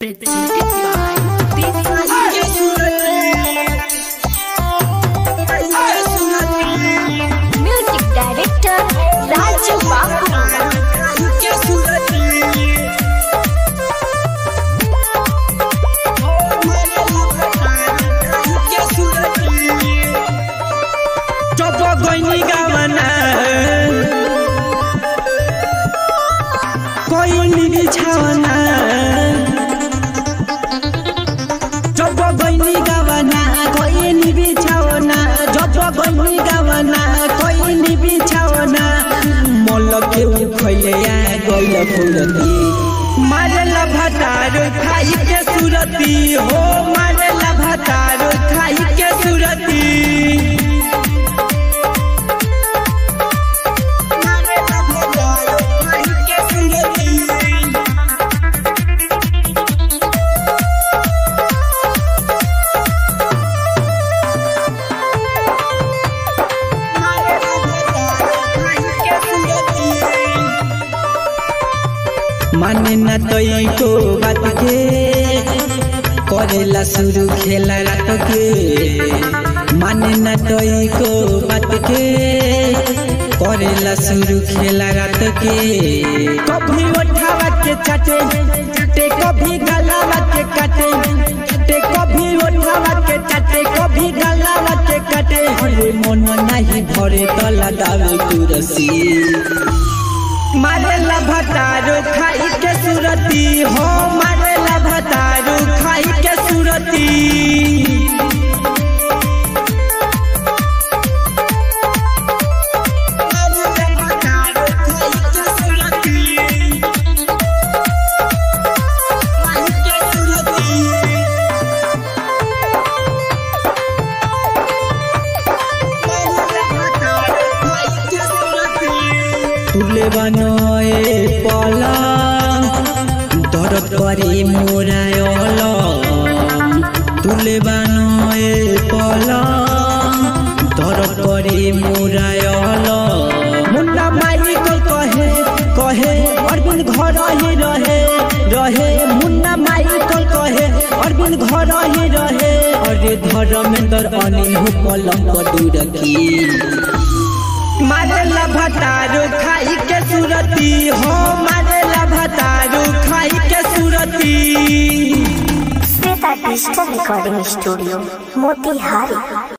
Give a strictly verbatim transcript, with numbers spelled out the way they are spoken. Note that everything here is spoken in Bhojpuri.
Presented by Music Director Raju Babu. कोई नहीं छावना जब गईनी गावना कोई नहीं बिछावना जब गईनी गावना कोई नहीं बिछावना मोल के खइले आ गइल फुलती मारेला भातार खाई के सुरती हो मारेला भातार खाई के सुरती माने न तोई को बात के करेला शुरू खेला रात के माने न तोई को बात के करेला शुरू खेला रात के कभी उठावा के चाटे चाटे कभी गलावा के काटे काटे कभी उठावा के चाटे कभी गलावा के काटे अरे मन नहीं भरे तो लगावे तुरसी मारेला भातारू खाई के सुरती हो मारेला भातारू खाई के सुरती तुले बनए पला दरद करे मोरायल तुले बनए पला दरद करे मोरायल मुन्ना माई को कहे कहे अरविंद घर ही रहे रहे मुन्ना माई को कहे अरविंद घर ही रहे अरे धर्मेंद्र अनिल हो पलंग दूर की मारेला भातारू खाई के सुरती हो मारेला भातारू खाई के सुरती। Shweta digital recording studio Motihari.